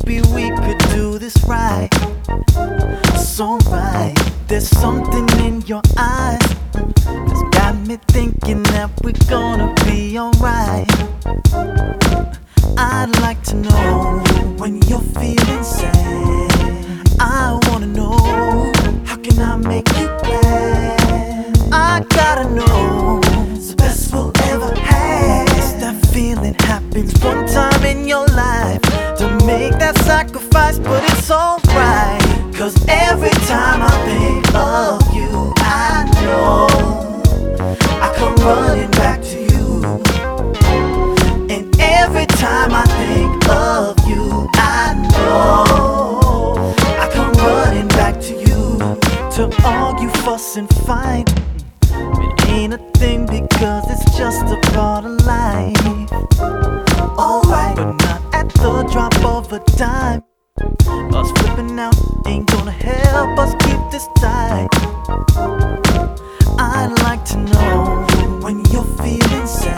maybe we could do this right. So right, there's something in your eyes that's got me thinking that we're gonna be alright. I'd like to know when you're feeling sad. I wanna know, how can I make you glad? I gotta know, it's the best we'll ever have. That feeling happens one time in your life. To make that sacrifice, but it's alright. Cause every time I think of you, I know I come running back to you. And every time I think of you, I know I come running back to you. To argue, fuss and fight, it ain't a thing because it's just a part of life. Alright, but not at the drop of a dime. Us flipping out ain't gonna help us keep this tight. I'd like to know when you're feeling sad.